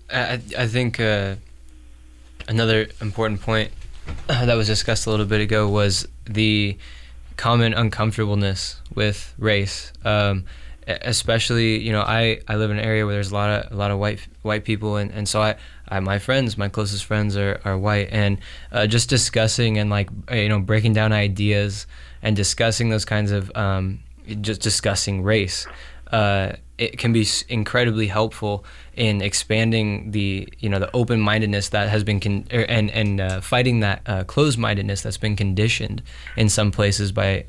I think another important point that was discussed a little bit ago was the common uncomfortableness with race. Especially, I live in an area where there's a lot of white people, and so my closest friends are white, and just discussing and breaking down ideas and discussing those kinds of just discussing race. It can be incredibly helpful in expanding the open-mindedness that has been and fighting that closed-mindedness that's been conditioned in some places by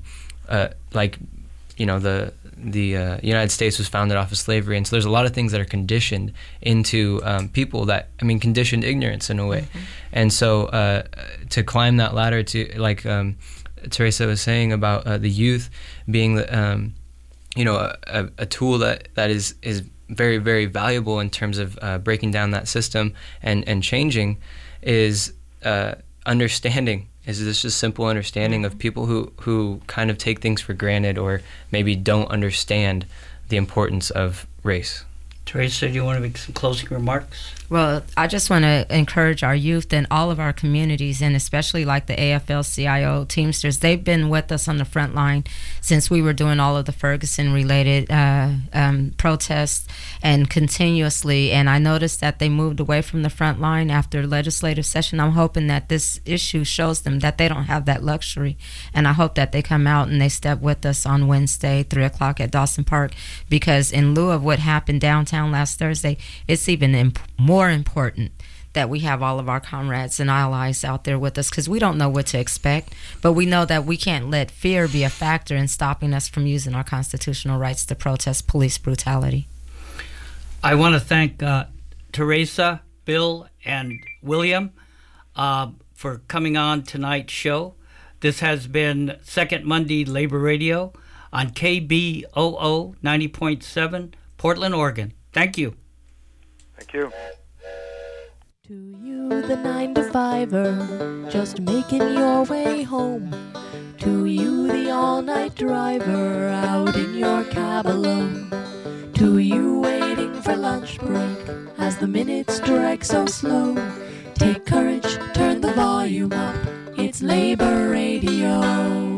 the United States was founded off of slavery, and so there's a lot of things that are conditioned into people conditioned ignorance in a way. Mm-hmm. And so to climb that ladder, to Teresa was saying about the youth being the a tool that is very, very valuable in terms of breaking down that system and changing, is understanding. Is this just simple understanding of people who kind of take things for granted or maybe don't understand the importance of race? Teresa, do you want to make some closing remarks? Well, I just want to encourage our youth in all of our communities, and especially like the AFL-CIO Teamsters. They've been with us on the front line since we were doing all of the Ferguson-related protests and continuously. And I noticed that they moved away from the front line after legislative session. I'm hoping that this issue shows them that they don't have that luxury. And I hope that they come out and they step with us on Wednesday, 3 o'clock at Dawson Park, because in lieu of what happened downtown last Thursday, it's even more important that we have all of our comrades and allies out there with us, because we don't know what to expect, but we know that we can't let fear be a factor in stopping us from using our constitutional rights to protest police brutality. I want to thank Teresa, Bill, and William for coming on tonight's show. This has been Second Monday Labor Radio on KBOO 90.7, Portland, Oregon. Thank you. Thank you. To you, the 9-to-5er, just making your way home. To you, the all-night driver, out in your cab alone. To you, waiting for lunch break, as the minutes drag so slow. Take courage, turn the volume up, it's Labor Radio.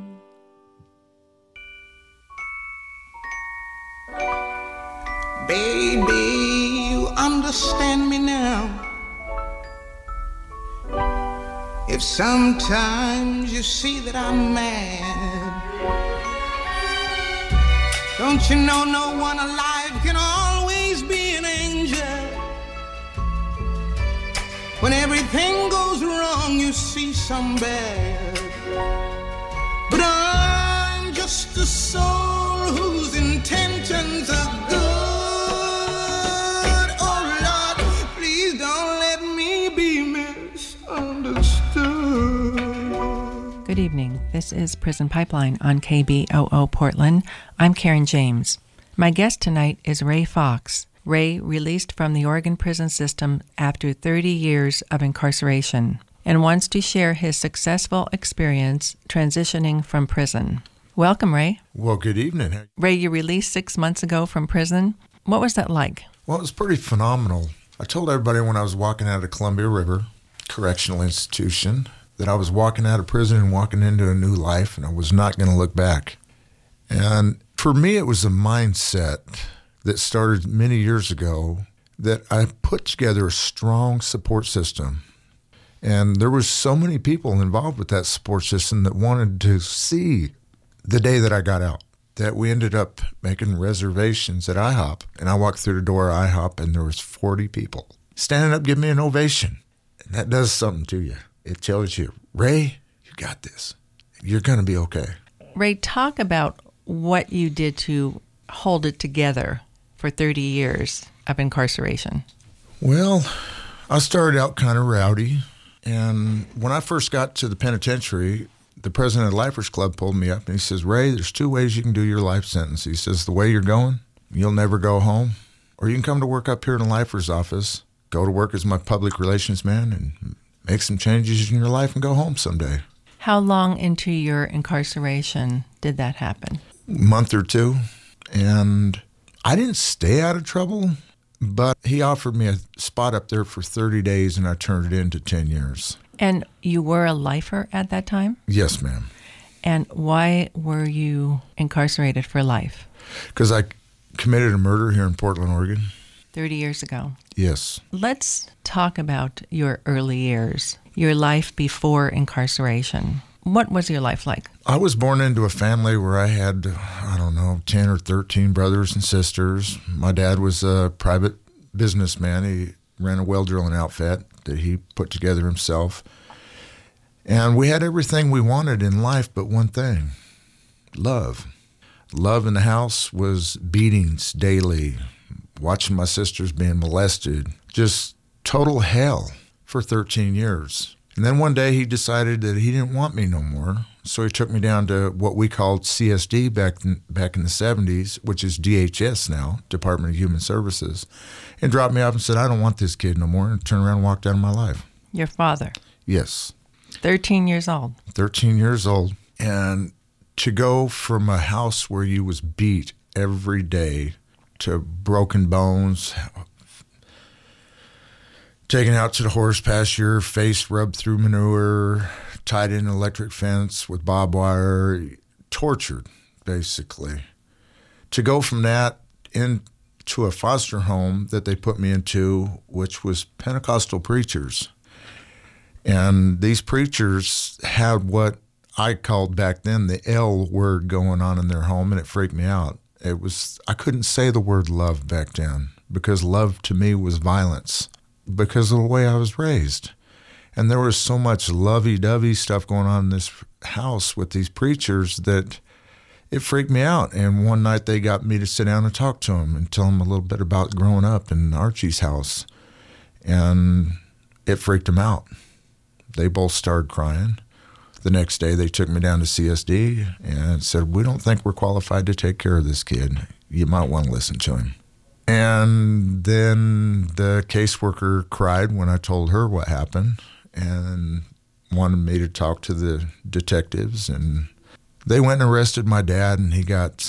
Baby, you understand me now. If sometimes you see that I'm mad, don't you know no one alive can always be an angel? When everything goes wrong, you see some bad. But I'm just a soul whose intentions are good. Good evening. This is Prison Pipeline on KBOO Portland. I'm Karen James. My guest tonight is Ray Fox. Ray released from the Oregon prison system after 30 years of incarceration and wants to share his successful experience transitioning from prison. Welcome, Ray. Well, good evening. Ray, you released 6 months ago from prison. What was that like? Well, it was pretty phenomenal. I told everybody when I was walking out of Columbia River Correctional Institution that I was walking out of prison and walking into a new life, and I was not going to look back. And for me, it was a mindset that started many years ago that I put together a strong support system. And there was so many people involved with that support system that wanted to see the day that I got out, that we ended up making reservations at IHOP. And I walked through the door at IHOP, and there was 40 people standing up giving me an ovation. And that does something to you. It tells you, Ray, you got this. You're going to be okay. Ray, talk about what you did to hold it together for 30 years of incarceration. Well, I started out kind of rowdy. And when I first got to the penitentiary, the president of the Lifers Club pulled me up and he says, Ray, there's 2 ways you can do your life sentence. He says, the way you're going, you'll never go home. Or you can come to work up here in the Lifers office, go to work as my public relations man, and make some changes in your life and go home someday. How long into your incarceration did that happen? A month or 2. And I didn't stay out of trouble, But he offered me a spot up there for 30 days, and I turned it into 10 years. And you were a lifer at that time? Yes, ma'am. And why were you incarcerated for life? Because I committed a murder here in Portland, Oregon. 30 years ago. Yes. Let's talk about your early years, your life before incarceration. What was your life like? I was born into a family where I had, 10 or 13 brothers and sisters. My dad was a private businessman. He ran a well drilling outfit that he put together himself. And we had everything we wanted in life but one thing, love. Love in the house was beatings daily, watching my sisters being molested, just total hell for 13 years. And then one day he decided that he didn't want me no more, so he took me down to what we called CSD back in the 70s, which is DHS now, Department of Human Services, and dropped me off and said, I don't want this kid no more, and turned around and walked out of my life. Your father? Yes. 13 years old. 13 years old. And to go from a house where you was beat every day to broken bones, taken out to the horse pasture, face rubbed through manure, tied in an electric fence with barbed wire, tortured, basically. To go from that into a foster home that they put me into, which was Pentecostal preachers. And these preachers had what I called back then the L word going on in their home, and it freaked me out. I couldn't say the word love back then because love to me was violence because of the way I was raised. And there was so much lovey-dovey stuff going on in this house with these preachers that it freaked me out. And one night they got me to sit down and talk to them and tell them a little bit about growing up in Archie's house. And it freaked them out. They both started crying. The next day, they took me down to CSD and said, we don't think we're qualified to take care of this kid. You might want to listen to him. And then the caseworker cried when I told her what happened and wanted me to talk to the detectives. And they went and arrested my dad, and he got,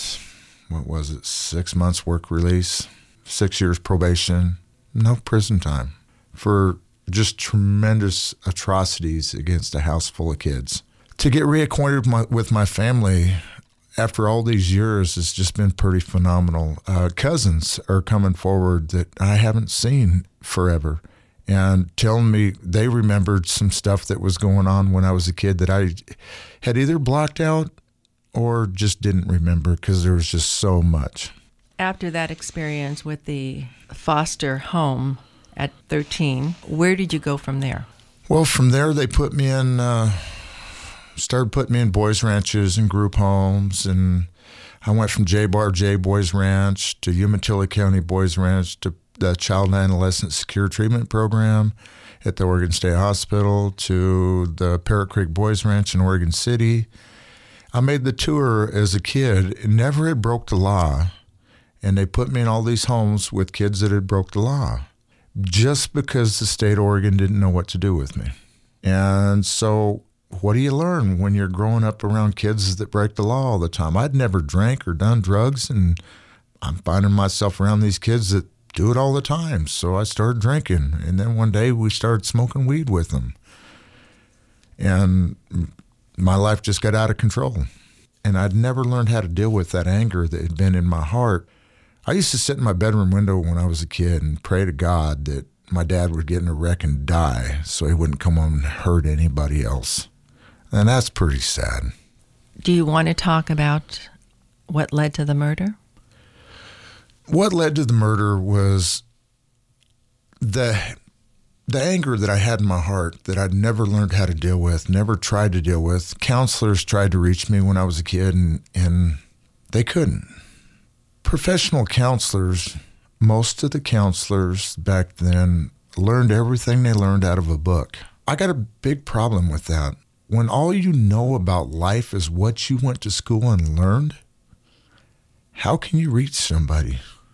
6 months work release, 6 years probation, no prison time for just tremendous atrocities against a house full of kids. To get reacquainted with my family after all these years has just been pretty phenomenal. Cousins are coming forward that I haven't seen forever and telling me they remembered some stuff that was going on when I was a kid that I had either blocked out or just didn't remember because there was just so much. After that experience with the foster home, at 13, where did you go from there? Well, from there they put me in, started putting me in boys' ranches and group homes, and I went from J-Bar J Boys Ranch to Umatilla County Boys Ranch to the Child and Adolescent Secure Treatment Program at the Oregon State Hospital to the Parrot Creek Boys Ranch in Oregon City. I made the tour as a kid, never had broke the law, and they put me in all these homes with kids that had broke the law, just because the state of Oregon didn't know what to do with me. And so what do you learn when you're growing up around kids that break the law all the time? I'd never drank or done drugs, and I'm finding myself around these kids that do it all the time. So I started drinking, and then one day we started smoking weed with them. And my life just got out of control. And I'd never learned how to deal with that anger that had been in my heart. I used to sit in my bedroom window when I was a kid and pray to God that my dad would get in a wreck and die so he wouldn't come home and hurt anybody else. And that's pretty sad. Do you want to talk about what led to the murder? What led to the murder was the anger that I had in my heart that I'd never learned how to deal with, never tried to deal with. Counselors tried to reach me when I was a kid, and they couldn't. Professional counselors, most of the counselors back then learned everything they learned out of a book. I got a big problem with that. When all you know about life is what you went to school and learned, how can you reach somebody?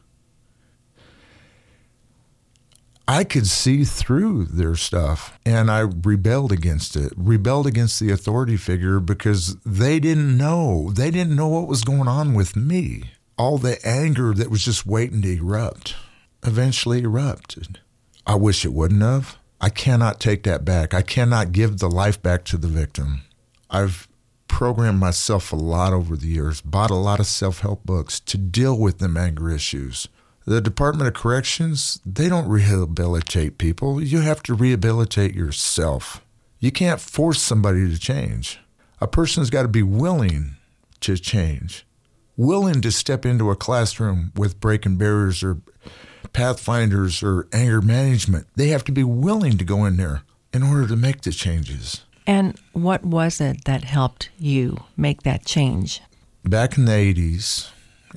I could see through their stuff, and I rebelled against it, rebelled against the authority figure because they didn't know. They didn't know what was going on with me. All the anger that was just waiting to erupt. eventually erupted. I wish it wouldn't have. I cannot take that back. I cannot give the life back to the victim. I've programmed myself a lot over the years, bought a lot of self-help books to deal with them anger issues. The Department of Corrections, they don't rehabilitate people. You have to rehabilitate yourself. You can't force somebody to change. A person's got to be willing to change, willing to step into a classroom with breaking barriers or pathfinders or anger management. They have to be willing to go in there in order to make the changes. And what was it that helped you make that change? Back in the 80s,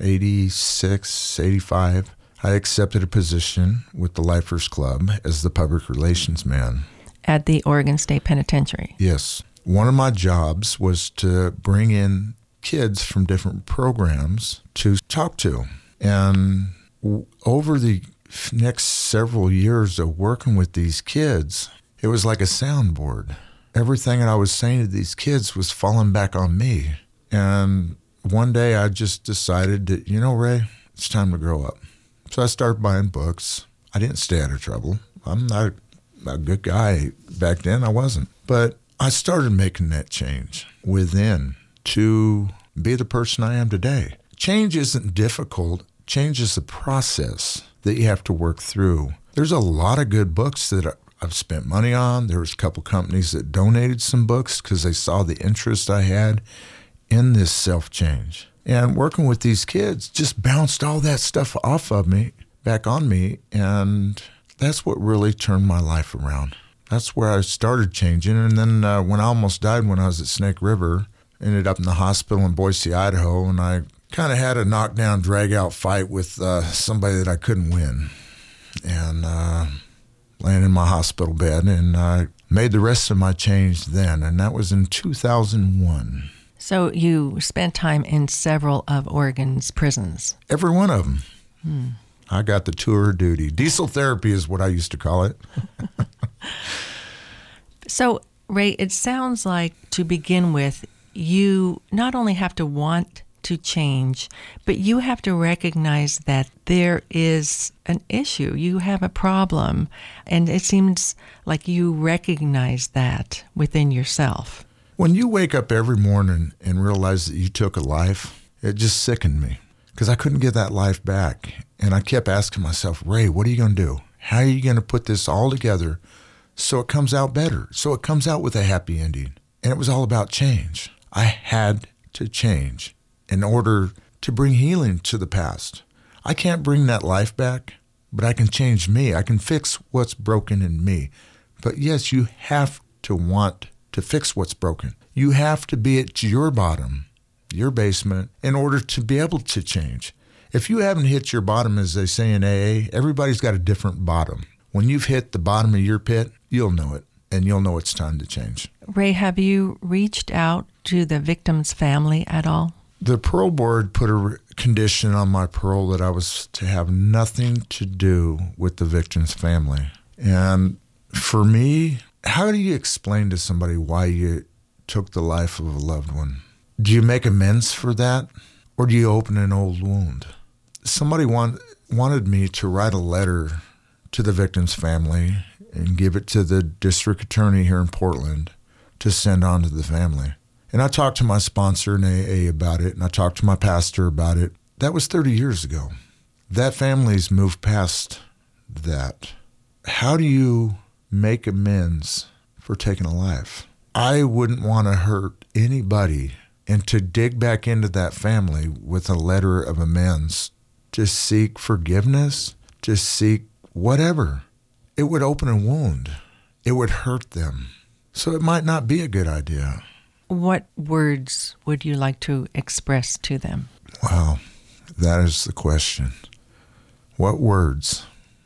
86, 85, I accepted a position with the Lifers Club as the public relations man. At the Oregon State Penitentiary? Yes. One of my jobs was to bring in kids from different programs to talk to. And over the next several years of working with these kids, it was like a soundboard. Everything that I was saying to these kids was falling back on me. And one day I just decided that, Ray, it's time to grow up. So I started buying books. I didn't stay out of trouble. I'm not a good guy. Back then I wasn't. But I started making that change within to be the person I am today. Change isn't difficult. Change is a process that you have to work through. There's a lot of good books that I've spent money on. There was a couple companies that donated some books because they saw the interest I had in this self-change. And working with these kids just bounced all that stuff off of me, back on me, and that's what really turned my life around. That's where I started changing. And then when I almost died when I was at Snake River, ended up in the hospital in Boise, Idaho, and I kind of had a knockdown, drag-out fight with somebody that I couldn't win. And laying in my hospital bed, and I made the rest of my change then, and that was in 2001. So you spent time in several of Oregon's prisons. Every one of them. I got the tour of duty. Diesel therapy is what I used to call it. So, Ray, it sounds like, to begin with, you not only have to want to change, but you have to recognize that there is an issue. You have a problem, and it seems like you recognize that within yourself. When you wake up every morning and realize that you took a life, it just sickened me because I couldn't get that life back. And I kept asking myself, Ray, what are you going to do? How are you going to put this all together so it comes out better, so it comes out with a happy ending? And it was all about change. I had to change in order to bring healing to the past. I can't bring that life back, but I can change me. I can fix what's broken in me. But yes, you have to want to fix what's broken. You have to be at your bottom, your basement, in order to be able to change. If you haven't hit your bottom, as they say in AA, everybody's got a different bottom. When you've hit the bottom of your pit, you'll know it, and you'll know it's time to change. Ray, have you reached out to the victim's family at all? The parole board put a condition on my parole that I was to have nothing to do with the victim's family. And for me, how do you explain to somebody why you took the life of a loved one? Do you make amends for that, or do you open an old wound? Somebody wanted me to write a letter to the victim's family and give it to the district attorney here in Portland to send on to the family. And I talked to my sponsor in AA about it, and I talked to my pastor about it. That was 30 years ago. That family's moved past that. How do you make amends for taking a life? I wouldn't want to hurt anybody, and to dig back into that family with a letter of amends, to seek forgiveness, to seek whatever, it would open a wound. It would hurt them. So it might not be a good idea. What words would you like to express to them? Wow, that is the question. What words?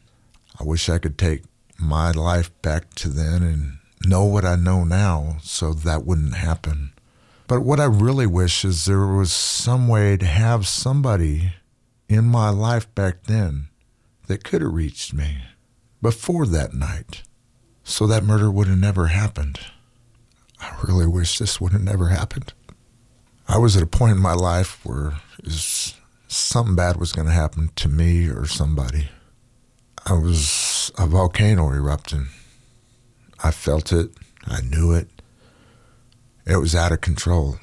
I wish I could take my life back to then and know what I know now so that wouldn't happen. But what I really wish is there was some way to have somebody in my life back then that could have reached me before that night so that murder would have never happened. I really wish this would have never happened. I was at a point in my life where something bad was going to happen to me or somebody. was a volcano erupting. I felt it. I knew it. It was out of control.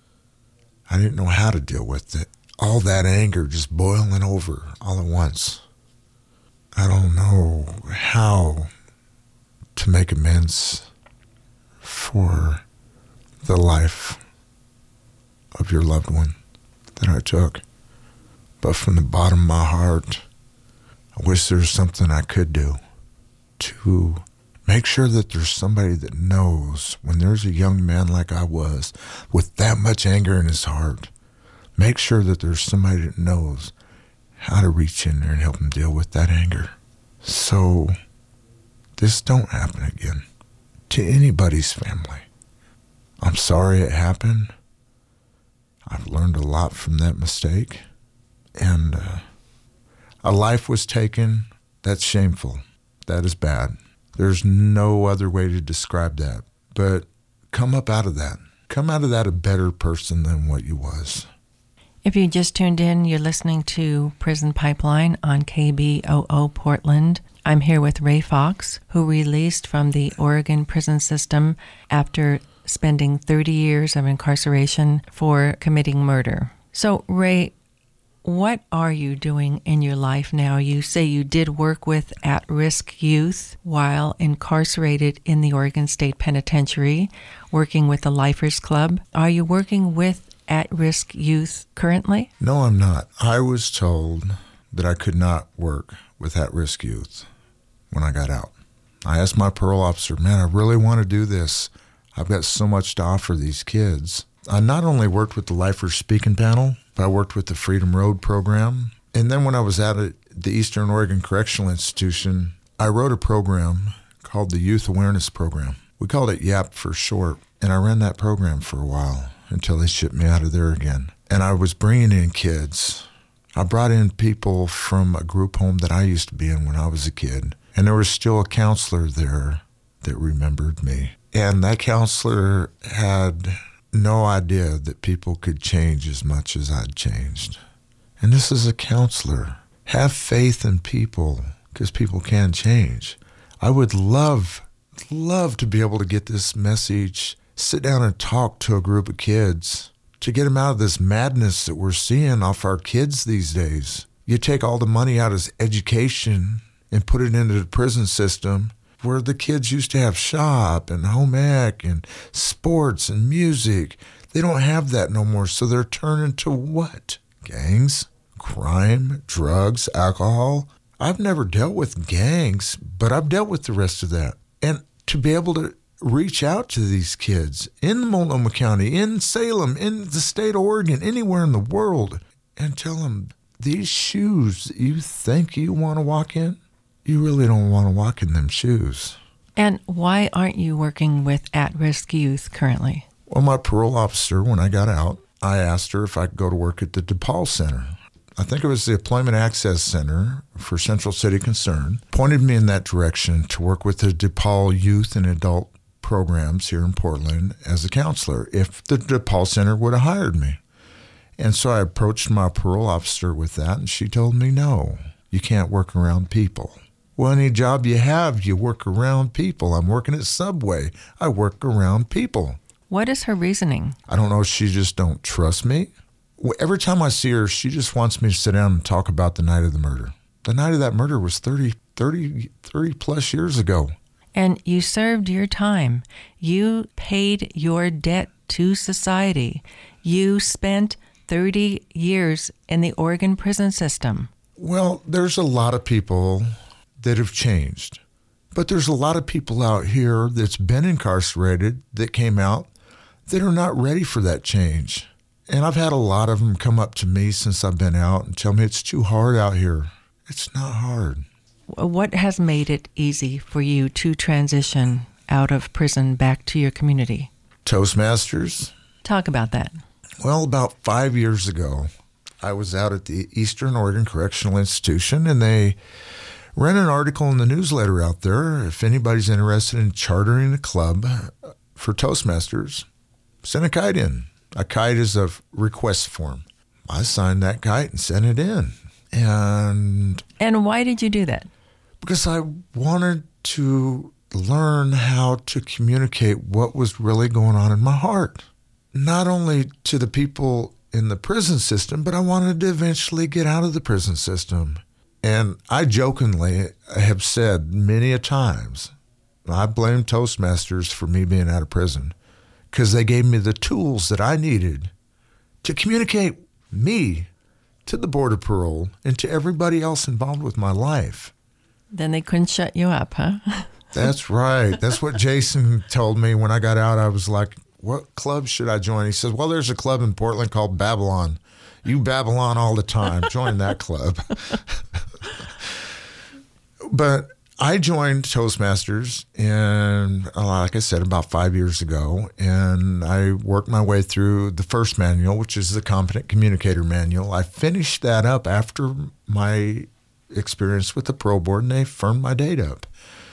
I didn't know how to deal with it. All that anger just boiling over all at once. I don't know how to make amends for the life of your loved one that I took. But from the bottom of my heart, I wish there was something I could do to make sure that there's somebody that knows when there's a young man like I was with that much anger in his heart. Make sure that there's somebody that knows how to reach in there and help him deal with that anger. So this don't happen again to anybody's family. I'm sorry it happened. I've learned a lot from that mistake. And a life was taken. That's shameful. That is bad. There's no other way to describe that. But come up out of that. Come out of that a better person than what you was. If you just tuned in, you're listening to Prison Pipeline on KBOO Portland. I'm here with Ray Fox, who released from the Oregon prison system after spending 30 years of incarceration for committing murder. So, Ray, what are you doing in your life now? You say you did work with at-risk youth while incarcerated in the Oregon State Penitentiary, working with the Lifers Club. Are you working with at-risk youth currently? No, I'm not. I was told that I could not work with at-risk youth when I got out. I asked my parole officer, man, I really want to do this. I've got so much to offer these kids. I not only worked with the Lifers Speaking Panel, but I worked with the Freedom Road program. And then when I was at the Eastern Oregon Correctional Institution, I wrote a program called the Youth Awareness Program. We called it YAP for short. And I ran that program for a while until they shipped me out of there again. And I was bringing in kids. I brought in people from a group home that I used to be in when I was a kid. And there was still a counselor there that remembered me. And that counselor had no idea that people could change as much as I'd changed. And this is a counselor. Have faith in people, because people can change. I would love to be able to get this message, sit down and talk to a group of kids to get them out of this madness that we're seeing off our kids these days. You take all the money out of education and put it into the prison system where the kids used to have shop and home ec and sports and music. They don't have that no more, so they're turning to what? Gangs, crime, drugs, alcohol. I've never dealt with gangs, but I've dealt with the rest of that. And to be able to reach out to these kids in Multnomah County, in Salem, in the state of Oregon, anywhere in the world, and tell them these shoes that you think you want to walk in, you really don't want to walk in them shoes. And why aren't you working with at-risk youth currently? Well, my parole officer, when I got out, I asked her if I could go to work at the DePaul Center. I think it was the Employment Access Center for Central City Concern, pointed me in that direction to work with the DePaul youth and adult programs here in Portland as a counselor if the DePaul Center would have hired me. And so I approached my parole officer with that, and she told me, no, you can't work around people. Well, any job you have, you work around people. I'm working at Subway. I work around people. What is her reasoning? I don't know. She just don't trust me. Every time I see her, she just wants me to sit down and talk about the night of the murder. The night of that murder was 30 plus years ago. And you served your time. You paid your debt to society. You spent 30 years in the Oregon prison system. Well, there's a lot of people that have changed. But there's a lot of people out here that's been incarcerated that came out that are not ready for that change. And I've had a lot of them come up to me since I've been out and tell me it's too hard out here. It's not hard. What has made it easy for you to transition out of prison back to your community? Toastmasters. Talk about that. Well, about 5 years ago, I was out at the Eastern Oregon Correctional Institution, and they ran an article in the newsletter out there. If anybody's interested in chartering a club for Toastmasters, send a kite in. A kite is a request form. I signed that kite and sent it in. And why did you do that? because I wanted to learn how to communicate what was really going on in my heart, not only to the people in the prison system, but I wanted to eventually get out of the prison system. And I jokingly have said many a times, I blame Toastmasters for me being out of prison because they gave me the tools that I needed to communicate me to the Board of Parole and to everybody else involved with my life. Then they couldn't shut you up, huh? That's right. That's what Jason told me when I got out. I was like, what club should I join? He says, well, there's a club in Portland called Babylon. You Babylon all the time. Join that club. But I joined Toastmasters, and like I said, about 5 years ago, and I worked my way through the first manual, which is the Competent Communicator Manual. I finished that up after my experience with the Parole Board, and they firmed my date up.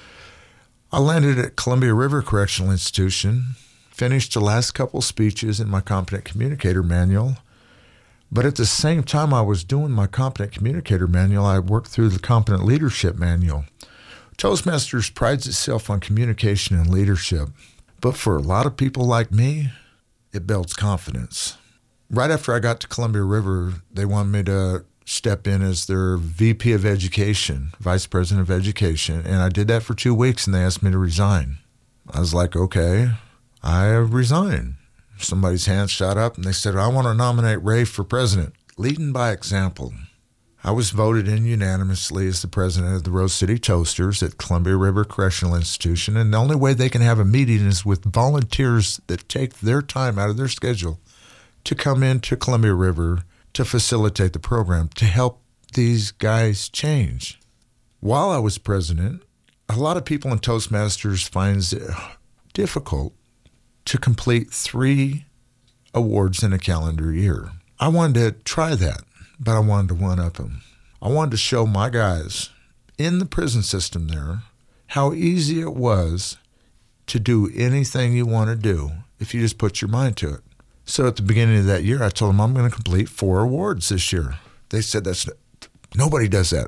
I landed at Columbia River Correctional Institution, finished the last couple speeches in my Competent Communicator Manual, but at the same time I was doing my Competent Communicator Manual, I worked through the Competent Leadership Manual. Toastmasters prides itself on communication and leadership, but for a lot of people like me, it builds confidence. Right after I got to Columbia River, they wanted me to step in as their VP of Education, Vice President of Education, and I did that for 2 weeks, and they asked me to resign. I was like, okay, I resign. Somebody's hand shot up, and they said, I want to nominate Ray for president, leading by example. I was voted in unanimously as the president of the Rose City Toasters at Columbia River Correctional Institution, and the only way they can have a meeting is with volunteers that take their time out of their schedule to come into Columbia River to facilitate the program, to help these guys change. While I was president, a lot of people in Toastmasters finds it difficult to complete 3 awards in a calendar year. I wanted to try that, but I wanted to one-up them. I wanted to show my guys in the prison system there how easy it was to do anything you want to do if you just put your mind to it. So at the beginning of that year, I told them I'm going to complete 4 awards this year. They said, nobody does that.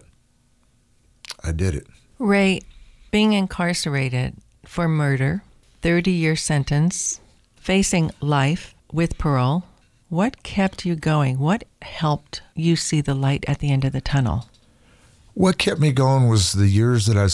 I did it. Ray, being incarcerated for murder, 30-year sentence, facing life with parole, what kept you going? What helped you see the light at the end of the tunnel? What kept me going was the years that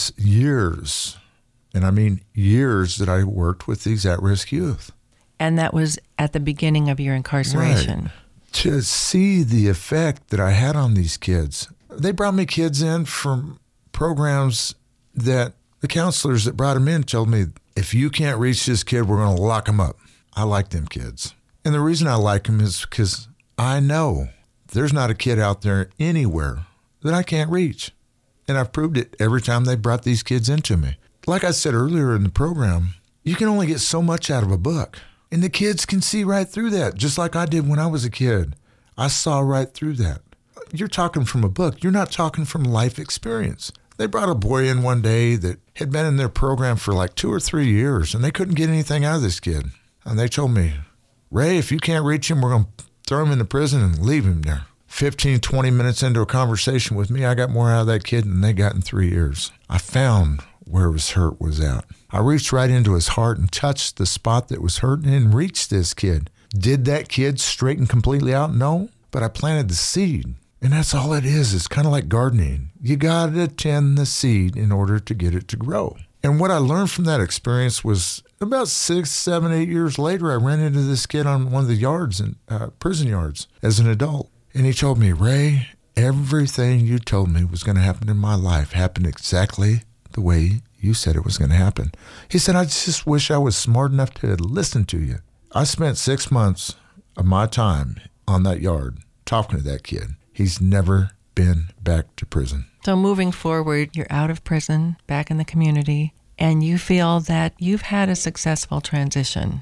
I worked with these at-risk youth. And that was at the beginning of your incarceration. Right. To see the effect that I had on these kids. They brought me kids in from programs that the counselors that brought them in told me, if you can't reach this kid, we're going to lock him up. I like them kids. And the reason I like them is because I know there's not a kid out there anywhere that I can't reach. And I've proved it every time they brought these kids into me. Like I said earlier in the program, you can only get so much out of a book. And the kids can see right through that, just like I did when I was a kid. I saw right through that. You're talking from a book. You're not talking from life experience. They brought a boy in one day that had been in their program for like 2 or 3 years, and they couldn't get anything out of this kid. And they told me, Ray, if you can't reach him, we're going to throw him into prison and leave him there. 15, 20 minutes into a conversation with me, I got more out of that kid than they got in 3 years. I found where his hurt was at. I reached right into his heart and touched the spot that was hurting and reached this kid. Did that kid straighten completely out? No, but I planted the seed. And that's all it is. It's kind of like gardening. You got to tend the seed in order to get it to grow. And what I learned from that experience was about 6, 7, 8 years later, I ran into this kid on one of the yards, in prison yards, as an adult. And he told me, Ray, everything you told me was going to happen in my life happened exactly the way you said it was going to happen. He said, I just wish I was smart enough to listen to you. I spent 6 months of my time on that yard talking to that kid. He's never been back to prison. So moving forward, you're out of prison, back in the community, and you feel that you've had a successful transition.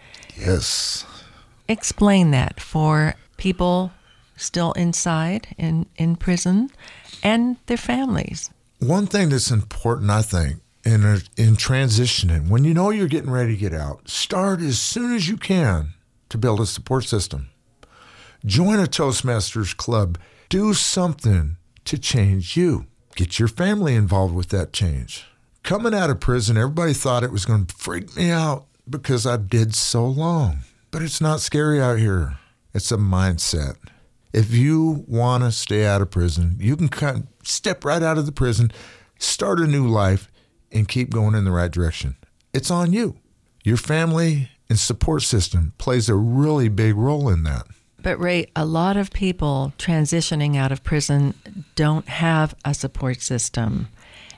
Yes. Explain that for people still inside in prison and their families. One thing that's important, I think, in transitioning, when you know you're getting ready to get out, start as soon as you can to build a support system. Join a Toastmasters club. Do something to change you. Get your family involved with that change. Coming out of prison, everybody thought it was going to freak me out because I did so long. But it's not scary out here. It's a mindset. If you want to stay out of prison, you can kind of step right out of the prison, start a new life, and keep going in the right direction. It's on you. Your family and support system plays a really big role in that. But Ray, a lot of people transitioning out of prison don't have a support system,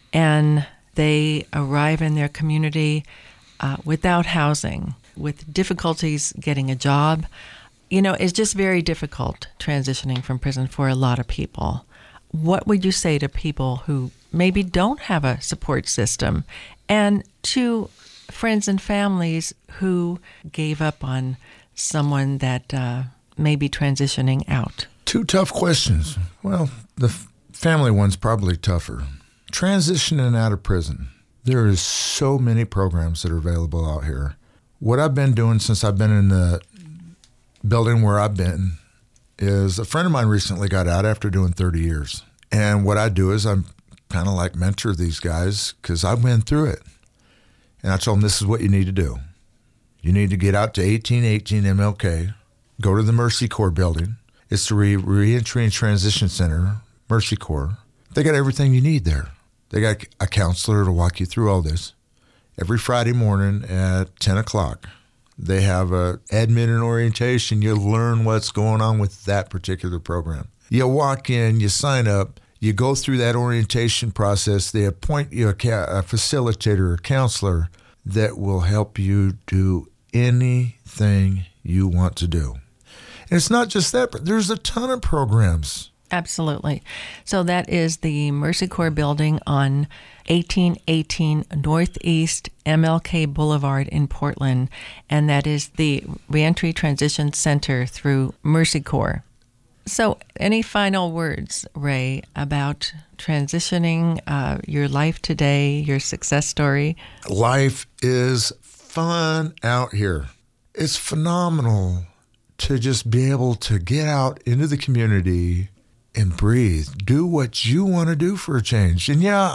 and they arrive in their community without housing, with difficulties getting a job. You know, it's just very difficult transitioning from prison for a lot of people. What would you say to people who maybe don't have a support system, and to friends and families who gave up on someone that may be transitioning out? Two tough questions. Well, the family one's probably tougher. Transitioning out of prison. There is so many programs that are available out here. What I've been doing since I've been in the building where I've been is a friend of mine recently got out after doing 30 years. And what I do is I'm kind of like mentor these guys because I went through it. And I told them this is what you need to do. You need to get out to 1818 MLK, go to the Mercy Corps building. It's the Reentry and Transition Center, Mercy Corps. They got everything you need there. They got a counselor to walk you through all this. Every Friday morning at 10 o'clock, they have a admin and orientation. You learn what's going on with that particular program. You walk in, you sign up, you go through that orientation process. They appoint you a facilitator, a counselor that will help you do anything you want to do. And it's not just that, but there's a ton of programs. Absolutely. So that is the Mercy Corps building on 1818 Northeast MLK Boulevard in Portland, and that is the Reentry Transition Center through Mercy Corps. So any final words, Ray, about transitioning, your life today, your success story? Life is fun out here. It's phenomenal to just be able to get out into the community and breathe, do what you want to do for a change. And yeah,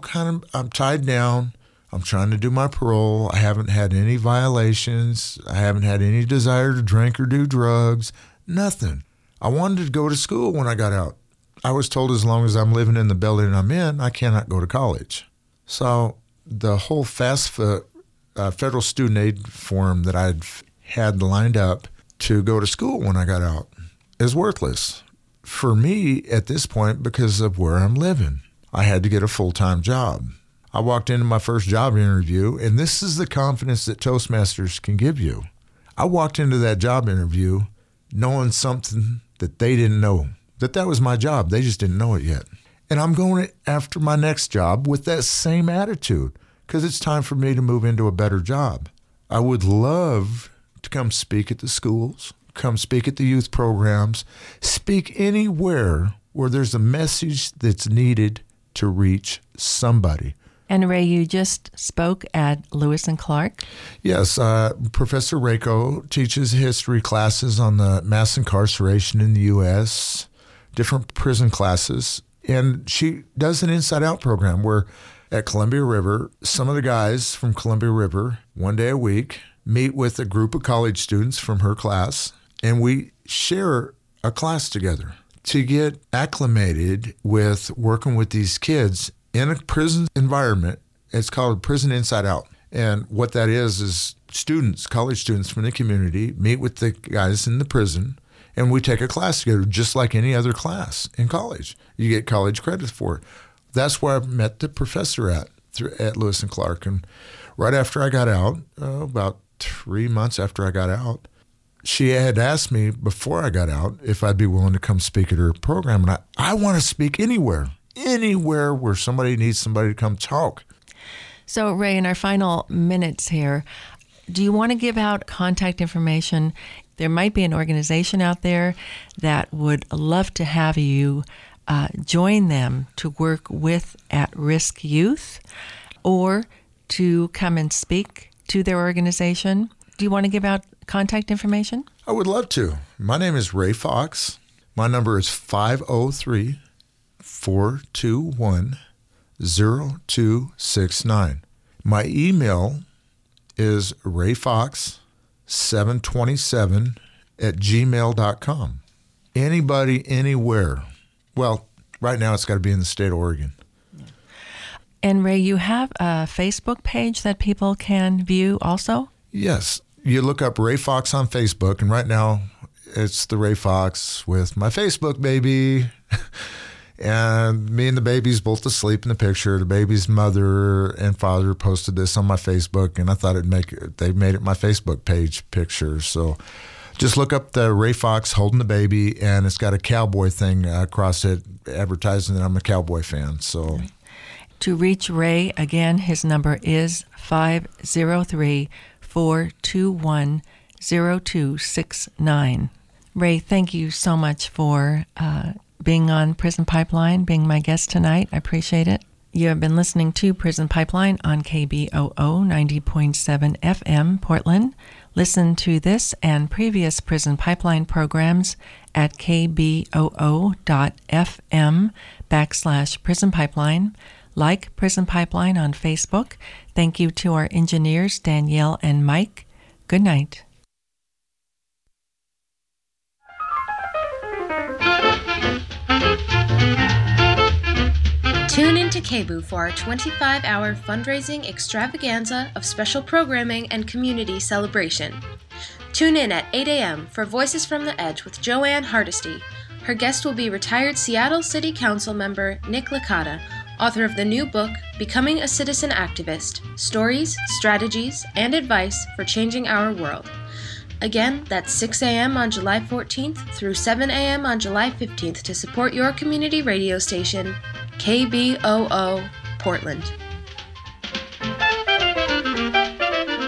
I'm tied down. I'm trying to do my parole. I haven't had any violations. I haven't had any desire to drink or do drugs, nothing. I wanted to go to school when I got out. I was told as long as I'm living in the building I'm in, I cannot go to college. So the whole FAFSA, federal student aid form that I'd had lined up to go to school when I got out is worthless for me at this point because of where I'm living. I had to get a full-time job. I walked into my first job interview, and this is the confidence that Toastmasters can give you. I walked into that job interview knowing something that they didn't know, that was my job. They just didn't know it yet. And I'm going after my next job with that same attitude because it's time for me to move into a better job. I would love to come speak at the schools, come speak at the youth programs, speak anywhere where there's a message that's needed to reach somebody. And Ray, you just spoke at Lewis and Clark? Yes, Professor Rako teaches history classes on the mass incarceration in the U.S., different prison classes, and she does an Inside Out program where at Columbia River, some of the guys from Columbia River, one day a week, meet with a group of college students from her class, and we share a class together to get acclimated with working with these kids in a prison environment. It's called Prison Inside Out. And what that is students, college students from the community meet with the guys in the prison, and we take a class together just like any other class in college. You get college credit for it. That's where I met the professor at Lewis and Clark. And right after I got out, about 3 months after I got out, she had asked me before I got out if I'd be willing to come speak at her program. And I want to speak anywhere where somebody needs somebody to come talk. So, Ray, in our final minutes here, do you want to give out contact information? There might be an organization out there that would love to have you join them to work with at-risk youth or to come and speak to their organization. Do you want to give out contact information? I would love to. My name is Ray Fox. My number is 503 888-421-0269. My email is rayfox727@gmail.com. Anybody, anywhere. Well, right now it's got to be in the state of Oregon. And Ray, you have a Facebook page that people can view also? Yes. You look up Ray Fox on Facebook, and right now it's the Ray Fox with my Facebook baby. And me and the baby's both asleep in the picture. The baby's mother and father posted this on my Facebook, and I thought they made it my Facebook page picture. So just look up the Ray Fox holding the baby, and it's got a cowboy thing across it advertising that I'm a cowboy fan. So to reach Ray, again, his number is 503-421-0269. Ray, thank you so much for being on Prison Pipeline, being my guest tonight. I appreciate it. You have been listening to Prison Pipeline on KBOO 90.7 FM, Portland. Listen to this and previous Prison Pipeline programs at kboo.fm/Prison Pipeline. Like Prison Pipeline on Facebook. Thank you to our engineers, Danielle and Mike. Good night. Tune into KBOO for our 25-hour fundraising extravaganza of special programming and community celebration. Tune in at 8 a.m. for Voices from the Edge with Joanne Hardesty. Her guest will be retired Seattle City Council member Nick Licata, author of the new book, Becoming a Citizen Activist, Stories, Strategies, and Advice for Changing Our World. Again, that's 6 a.m. on July 14th through 7 a.m. on July 15th to support your community radio station, KBOO Portland.